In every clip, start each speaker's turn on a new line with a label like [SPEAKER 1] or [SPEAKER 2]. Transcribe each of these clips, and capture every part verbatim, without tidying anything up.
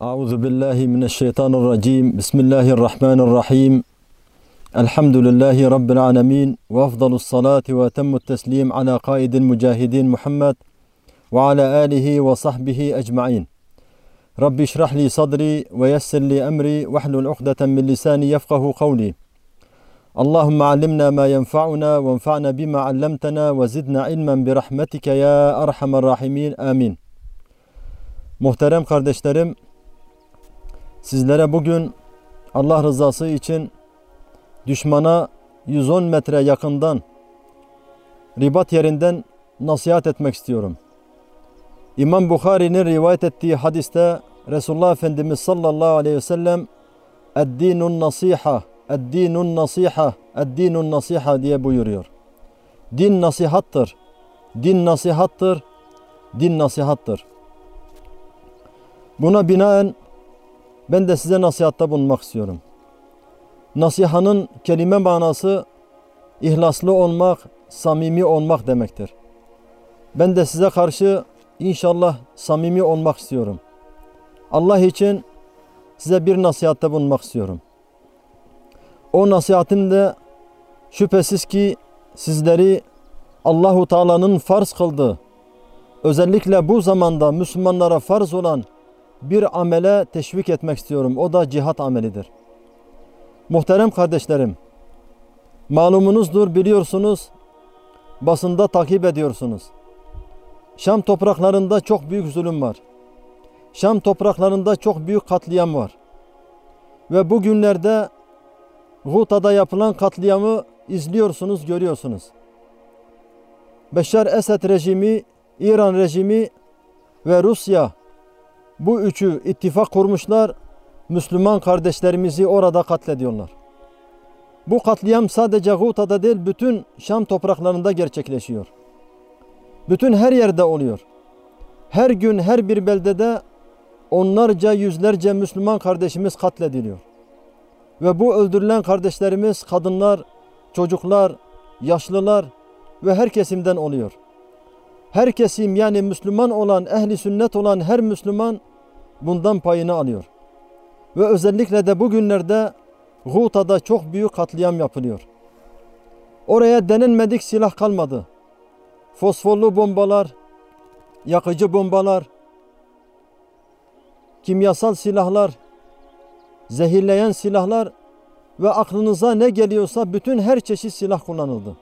[SPEAKER 1] Euzu billahi mineşşeytanirracim. Bismillahirrahmanirrahim. Elhamdülillahi rabbil alamin ve efdalus salati ve etemmut teslim ala kaidil mücahidin Muhammed ve ala alihi ve sahbihi ecmaîn. Rabbi şrah li sadri ve yessir li emri ve hlul ukdeten min lisani yefkahu kavli. Allahumme allimna ma yenfa'una ve enfa'na bima allamtana ve zidna ilmen bi rahmetike ya erhamer rahimin. Amin. Muhterem kardeşlerim, sizlere bugün Allah rızası için düşmana yüz on metre yakından, ribat yerinden nasihat etmek istiyorum. İmam Bukhari'nin rivayet ettiği hadiste Resulullah Efendimiz sallallahu aleyhi ve sellem "Ed-dinun nasiha, ed-dinun nasiha, ed-dinun nasiha" diye buyuruyor. Din nasihattır, din nasihattır, din nasihattır. Buna binaen ben de size nasihatta bulunmak istiyorum. Nasihanın kelime manası ihlaslı olmak, samimi olmak demektir. Ben de size karşı inşallah samimi olmak istiyorum. Allah için size bir nasihatta bulunmak istiyorum. O nasihatim de şüphesiz ki sizleri Allahu Teala'nın farz kıldığı, özellikle bu zamanda Müslümanlara farz olan bir amele teşvik etmek istiyorum. O da cihat amelidir. Muhterem kardeşlerim, malumunuzdur, biliyorsunuz, basında takip ediyorsunuz. Şam topraklarında çok büyük zulüm var. Şam topraklarında çok büyük katliam var. Ve bugünlerde Guta'da yapılan katliamı izliyorsunuz, görüyorsunuz. Beşar Esed rejimi, İran rejimi ve Rusya, bu üçü ittifak kurmuşlar, Müslüman kardeşlerimizi orada katlediyorlar. Bu katliam sadece Guta'da değil, bütün Şam topraklarında gerçekleşiyor. Bütün her yerde oluyor. Her gün her bir beldede onlarca, yüzlerce Müslüman kardeşimiz katlediliyor. Ve bu öldürülen kardeşlerimiz kadınlar, çocuklar, yaşlılar ve her kesimden oluyor. Her kesim, yani Müslüman olan, ehli sünnet olan her Müslüman bundan payını alıyor. Ve özellikle de bugünlerde Guta'da çok büyük katliam yapılıyor. Oraya denenmedik silah kalmadı. Fosforlu bombalar, yakıcı bombalar, kimyasal silahlar, zehirleyen silahlar ve aklınıza ne geliyorsa bütün her çeşit silah kullanıldı.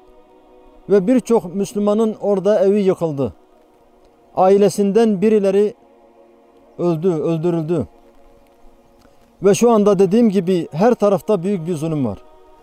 [SPEAKER 1] Ve birçok Müslümanın orada evi yıkıldı. Ailesinden birileri öldü, öldürüldü. Ve şu anda dediğim gibi her tarafta büyük bir zulüm var.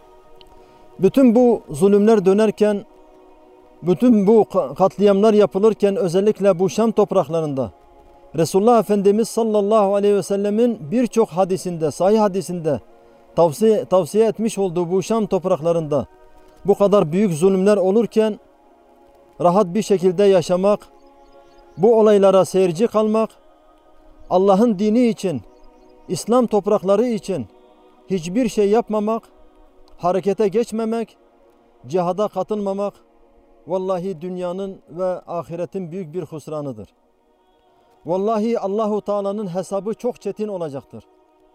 [SPEAKER 1] Bütün bu zulümler dönerken, bütün bu katliamlar yapılırken, özellikle bu Şam topraklarında Resulullah Efendimiz sallallahu aleyhi ve sellemin birçok hadisinde, sahih hadisinde tavsiye, tavsiye etmiş olduğu bu Şam topraklarında bu kadar büyük zulümler olurken rahat bir şekilde yaşamak, bu olaylara seyirci kalmak, Allah'ın dini için, İslam toprakları için hiçbir şey yapmamak, harekete geçmemek, cihada katılmamak, vallahi dünyanın ve ahiretin büyük bir husranıdır. Vallahi Allahu Teala'nın hesabı çok çetin olacaktır.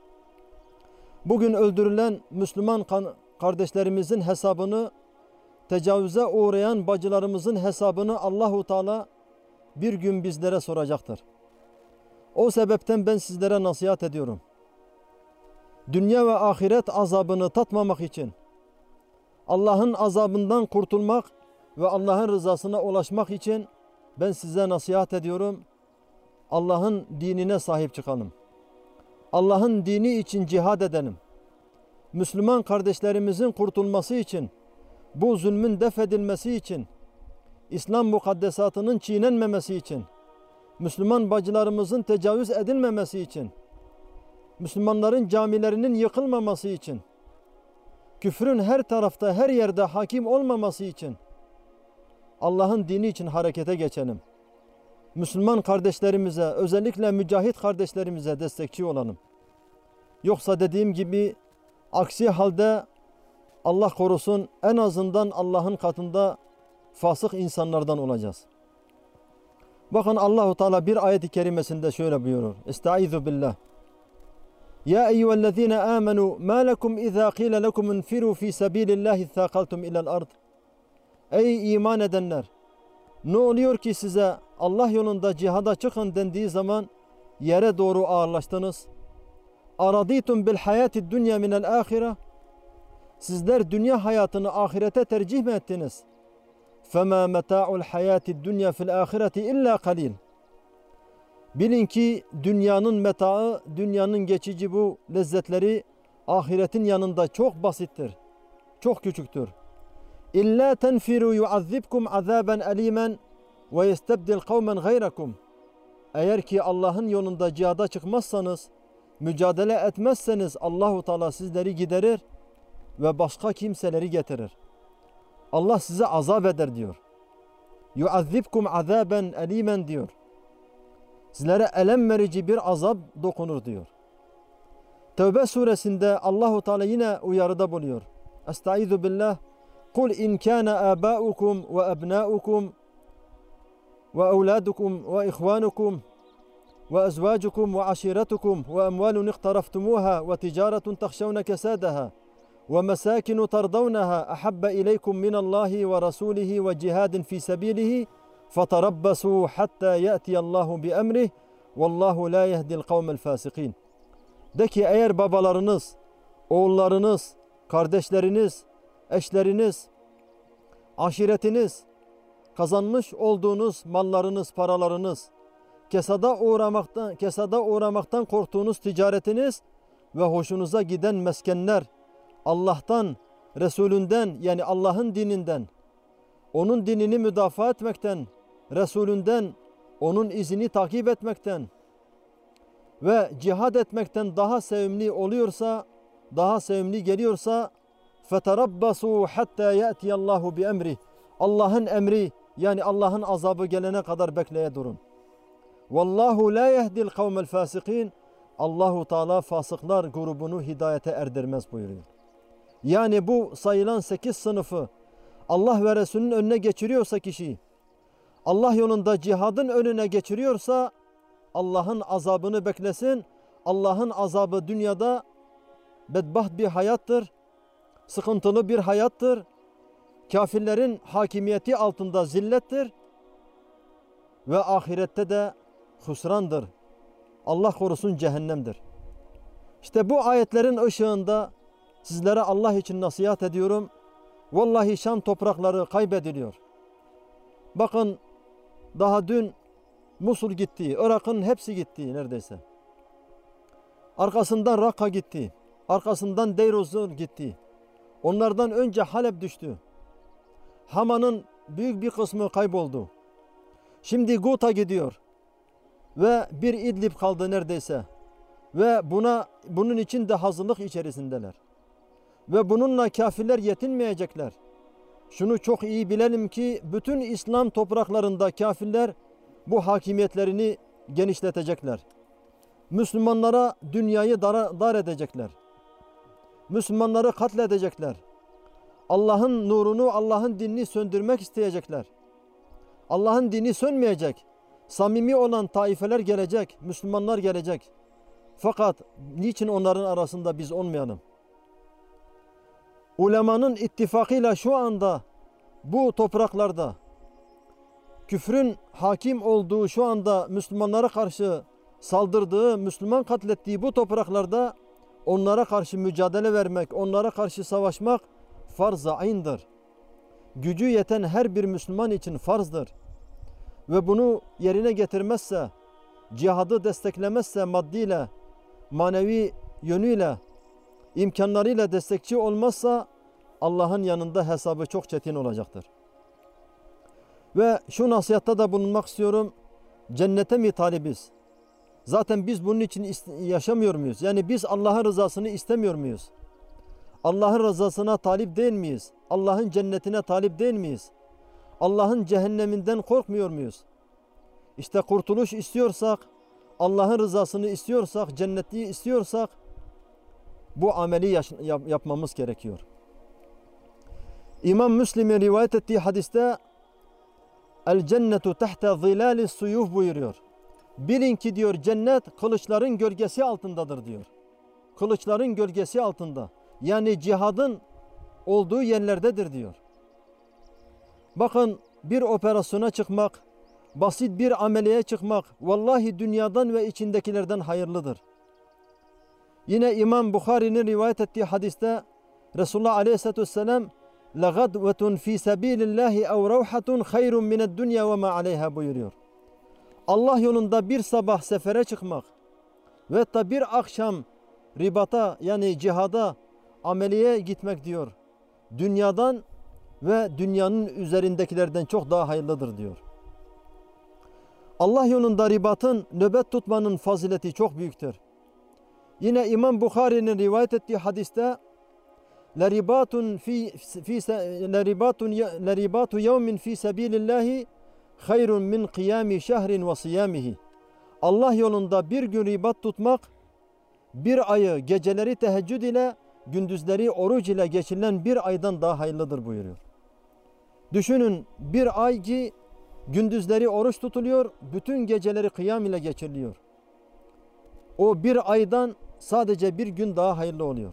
[SPEAKER 1] Bugün öldürülen Müslüman kardeşlerimizin hesabını, tecavüze uğrayan bacılarımızın hesabını Allahu Teala bir gün bizlere soracaktır. O sebepten ben sizlere nasihat ediyorum. Dünya ve ahiret azabını tatmamak için, Allah'ın azabından kurtulmak ve Allah'ın rızasına ulaşmak için ben size nasihat ediyorum. Allah'ın dinine sahip çıkalım. Allah'ın dini için cihad edelim. Müslüman kardeşlerimizin kurtulması için, bu zulmün def edilmesi için, İslam mukaddesatının çiğnenmemesi için, Müslüman bacılarımızın tecavüz edilmemesi için, Müslümanların camilerinin yıkılmaması için, küfrün her tarafta, her yerde hakim olmaması için Allah'ın dini için harekete geçelim. Müslüman kardeşlerimize, özellikle mücahit kardeşlerimize destekçi olalım. Yoksa dediğim gibi aksi halde Allah korusun, en azından Allah'ın katında fasık insanlardan olacağız. Bakın Allahu Teala bir ayet-i kerimesinde şöyle buyurur. Estaizu billah. Ya eyyühellezine amenu ma lekum izâ qîle lekum infiru fî sebîlillâhi thâkaltum ilel ard. Ey iman edenler! Ne oluyor ki size Allah yolunda cihada çıkın dendiği zaman yere doğru ağırlaştınız? Araditum bil hayati dunya minel ahire. Sizler dünya hayatını ahirete tercih mi ettiniz? Fema meta'ul hayati dunya fil ahireti illa qalil. Bilin ki dünyanın metaı, dünyanın geçici bu lezzetleri ahiretin yanında çok basittir. Çok küçüktür. İlla tenfiru yuazzibkum azaben alimen ve yestebdil kavmen gayrakum. Eğer ki Allah'ın yolunda cihada çıkmazsanız, mücadele etmezseniz Allahu Teala sizleri giderir ve başka kimseleri getirir. Allah size azap eder diyor. Yuazzibkum azaben alimen diyor. Sizlere elem verici bir azap dokunur diyor. Tevbe suresinde Allahu Teala yine uyarıda bulunuyor. Estaizu billah. Kul in kana abaukum ve abnaukum ve evladukum ve ihvanukum ve ezvacukum ve aşiretukum ve emvalun iqtaraftumuha ve ticaretun tahşavne kesadaha ve mesakinu tardavnaha ahabba ileykum minallahi ve rasulihi ve cihadin fi sabilihi فَتَرَبَّسُوا حَتَّى يَأْتِيَ اللّٰهُ بِأَمْرِهِ وَاللّٰهُ لَا يَهْدِي الْقَوْمَ الْفَاسِقِينَ. De ki eğer babalarınız, oğullarınız, kardeşleriniz, eşleriniz, aşiretiniz, kazanmış olduğunuz mallarınız, paralarınız, kesada uğramaktan, kesada uğramaktan korktuğunuz ticaretiniz ve hoşunuza giden meskenler, Allah'tan, Resulünden yani Allah'ın dininden, onun dinini müdafaa etmekten, Resulünden, onun izini takip etmekten ve cihad etmekten daha sevimli oluyorsa, daha sevimli geliyorsa فَتَرَبَّسُوا حَتَّى يَأْتِيَ اللّٰهُ بِأَمْرِهِ. Allah'ın emri yani Allah'ın azabı gelene kadar bekleye durun. وَاللّٰهُ لَا يَهْدِي الْقَوْمَ الْفَاسِقِينَ. Allahu Teala fasıklar grubunu hidayete erdirmez buyuruyor. Yani bu sayılan sekiz sınıfı Allah ve Resulünün önüne geçiriyorsa kişi, Allah yolunda cihadın önüne geçiriyorsa Allah'ın azabını beklesin. Allah'ın azabı dünyada bedbaht bir hayattır, sıkıntılı bir hayattır. Kafirlerin hakimiyeti altında zillettir ve ahirette de husrandır. Allah korusun cehennemdir. İşte bu ayetlerin ışığında sizlere Allah için nasihat ediyorum. Vallahi Şam toprakları kaybediliyor. Bakın daha dün Musul gitti, Irak'ın hepsi gitti neredeyse. Arkasından Rakka gitti, arkasından Deir ez-Zor gitti. Onlardan önce Halep düştü. Hama'nın büyük bir kısmı kayboldu. Şimdi Guta gidiyor ve bir İdlib kaldı neredeyse. Ve buna bunun için de hazırlık içerisindeler. Ve bununla kafirler yetinmeyecekler. Şunu çok iyi bilelim ki bütün İslam topraklarında kafirler bu hakimiyetlerini genişletecekler. Müslümanlara dünyayı dar, dar edecekler. Müslümanları katledecekler. Allah'ın nurunu, Allah'ın dinini söndürmek isteyecekler. Allah'ın dini sönmeyecek. Samimi olan taifeler gelecek, Müslümanlar gelecek. Fakat niçin onların arasında biz olmayalım? Ulemanın ittifakıyla şu anda bu topraklarda küfrün hakim olduğu, şu anda Müslümanlara karşı saldırdığı, Müslüman katlettiği bu topraklarda onlara karşı mücadele vermek, onlara karşı savaşmak farz-ı ayn'dır. Gücü yeten her bir Müslüman için farzdır. Ve bunu yerine getirmezse, cihadı desteklemezse maddiyle, manevi yönüyle, imkanlarıyla destekçi olmazsa Allah'ın yanında hesabı çok çetin olacaktır. Ve şu nasihatta da bulunmak istiyorum. Cennete mi talibiz? Zaten biz bunun için yaşamıyor muyuz? Yani biz Allah'ın rızasını istemiyor muyuz? Allah'ın rızasına talip değil miyiz? Allah'ın cennetine talip değil miyiz? Allah'ın cehenneminden korkmuyor muyuz? İşte kurtuluş istiyorsak, Allah'ın rızasını istiyorsak, cenneti istiyorsak bu ameli yap yapmamız gerekiyor. İmam Müslim'in rivayet ettiği hadiste El cennetu tahta zilali suyuf buyuruyor. Bilin ki diyor cennet kılıçların gölgesi altındadır diyor. Kılıçların gölgesi altında. Yani cihadın olduğu yerlerdedir diyor. Bakın bir operasyona çıkmak, basit bir ameliyeye çıkmak vallahi dünyadan ve içindekilerden hayırlıdır. Yine İmam Bukhari'nin rivayet ettiği hadiste Resulullah Aleyhisselatü Vesselam لَغَدْوَةٌ ف۪ي سَب۪يلِ اللّٰهِ اَوْ رَوْحَةٌ خَيْرٌ مِنَ الدُّنْيَا وَمَا عَلَيْهَا buyuruyor. Allah yolunda bir sabah sefere çıkmak ve da bir akşam ribata yani cihada ameliye gitmek diyor. Dünyadan ve dünyanın üzerindekilerden çok daha hayırlıdır diyor. Allah yolunda ribatın, nöbet tutmanın fazileti çok büyüktür. Yine İmam Bukhari'nin rivayet ettiği hadiste لَرِبَاتٌ fi fi لَرِبَاتٌ لَرِبَاتُ يَوْمٍ فِي سَب۪يلِ اللّٰهِ خَيْرٌ مِنْ قِيَامِ شَهْرٍ وَصِيَامِهِ Allah yolunda bir gün ribat tutmak, bir ayı geceleri teheccüd ile, gündüzleri oruç ile geçirilen bir aydan daha hayırlıdır buyuruyor. Düşünün bir ay ki gündüzleri oruç tutuluyor, bütün geceleri kıyam ile geçiriliyor. O bir aydan sadece bir gün daha hayırlı oluyor.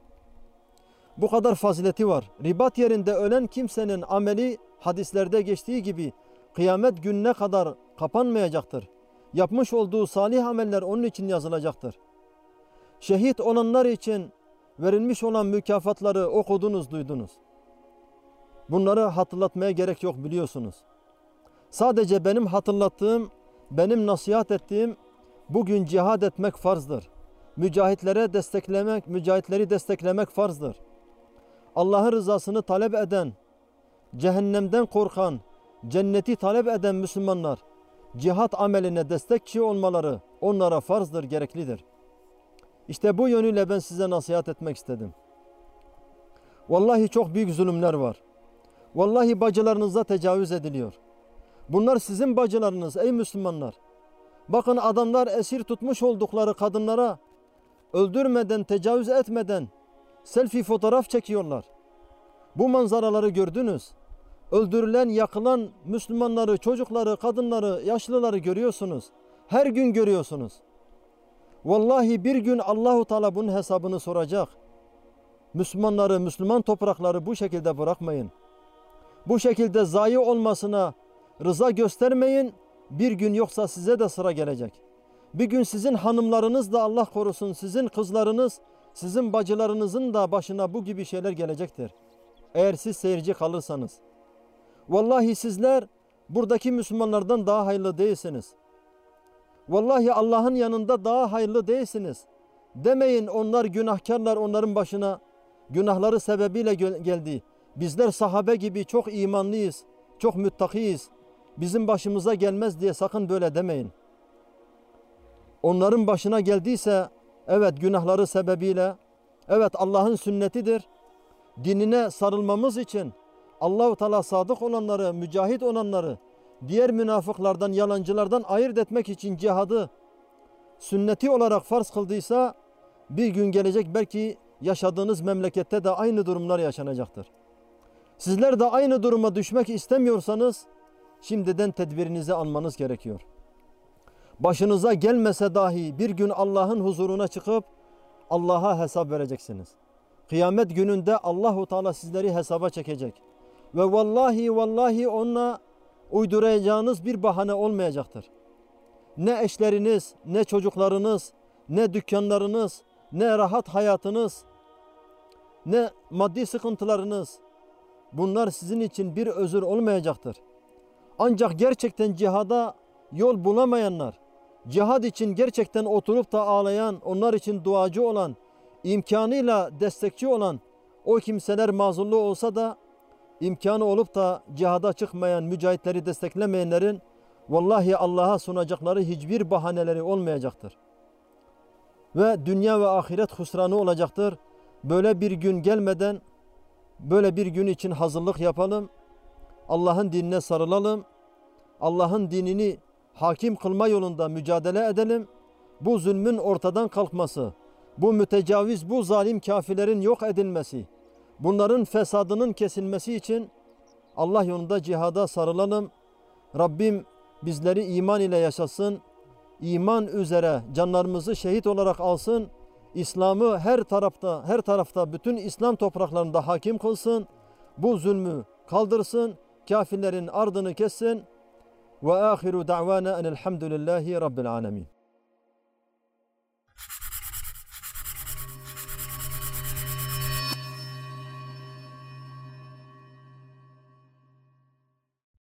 [SPEAKER 1] Bu kadar fazileti var. Ribat yerinde ölen kimsenin ameli hadislerde geçtiği gibi kıyamet gününe kadar kapanmayacaktır. Yapmış olduğu salih ameller onun için yazılacaktır. Şehit olanlar için verilmiş olan mükafatları okudunuz, duydunuz. Bunları hatırlatmaya gerek yok biliyorsunuz. Sadece benim hatırlattığım, benim nasihat ettiğim bugün cihad etmek farzdır. Mücahitlere desteklemek, mücahitleri desteklemek farzdır. Allah'ın rızasını talep eden, cehennemden korkan, cenneti talep eden Müslümanlar cihat ameline destekçi olmaları onlara farzdır, gereklidir. İşte bu yönüyle ben size nasihat etmek istedim. Vallahi çok büyük zulümler var. Vallahi bacılarınıza tecavüz ediliyor. Bunlar sizin bacılarınız ey Müslümanlar. Bakın adamlar esir tutmuş oldukları kadınlara öldürmeden, tecavüz etmeden selfie fotoğraf çekiyorlar. Bu manzaraları gördünüz. Öldürülen, yakılan Müslümanları, çocukları, kadınları, yaşlıları görüyorsunuz. Her gün görüyorsunuz. Vallahi bir gün Allahu Teala bunun hesabını soracak. Müslümanları, Müslüman toprakları bu şekilde bırakmayın. Bu şekilde zayi olmasına rıza göstermeyin. Bir gün yoksa size de sıra gelecek. Bir gün sizin hanımlarınız da Allah korusun, sizin kızlarınız, sizin bacılarınızın da başına bu gibi şeyler gelecektir. Eğer siz seyirci kalırsanız. Vallahi sizler buradaki Müslümanlardan daha hayırlı değilsiniz. Vallahi Allah'ın yanında daha hayırlı değilsiniz. Demeyin onlar günahkarlar, onların başına günahları sebebiyle geldi. Bizler sahabe gibi çok imanlıyız, çok müttakiyiz. Bizim başımıza gelmez diye sakın böyle demeyin. Onların başına geldiyse evet günahları sebebiyle, evet Allah'ın sünnetidir. Dinine sarılmamız için Allah-u Teala sadık olanları, mücahit olanları diğer münafıklardan, yalancılardan ayırt etmek için cihadı sünneti olarak farz kıldıysa bir gün gelecek belki yaşadığınız memlekette de aynı durumlar yaşanacaktır. Sizler de aynı duruma düşmek istemiyorsanız şimdiden tedbirinizi almanız gerekiyor. Başınıza gelmese dahi bir gün Allah'ın huzuruna çıkıp Allah'a hesap vereceksiniz. Kıyamet gününde Allahu Teala sizleri hesaba çekecek. Ve vallahi vallahi ona uyduracağınız bir bahane olmayacaktır. Ne eşleriniz, ne çocuklarınız, ne dükkanlarınız, ne rahat hayatınız, ne maddi sıkıntılarınız, bunlar sizin için bir özür olmayacaktır. Ancak gerçekten cihada yol bulamayanlar, cihad için gerçekten oturup da ağlayan, onlar için duacı olan, imkanıyla destekçi olan o kimseler mazurlu olsa da imkanı olup da cihada çıkmayan, mücahitleri desteklemeyenlerin vallahi Allah'a sunacakları hiçbir bahaneleri olmayacaktır. Ve dünya ve ahiret husranı olacaktır. Böyle bir gün gelmeden böyle bir gün için hazırlık yapalım. Allah'ın dinine sarılalım. Allah'ın dinini hakim kılma yolunda mücadele edelim. Bu zulmün ortadan kalkması, bu mütecaviz, bu zalim kafirlerin yok edilmesi, bunların fesadının kesilmesi için Allah yolunda cihada sarılalım. Rabbim bizleri iman ile yaşasın. İman üzere canlarımızı şehit olarak alsın. İslam'ı her tarafta, her tarafta bütün İslam topraklarında hakim kılsın. Bu zulmü kaldırsın. Kafirlerin ardını kessin. Ve ahiru da'vana enelhamdülillahi rabbil alemin.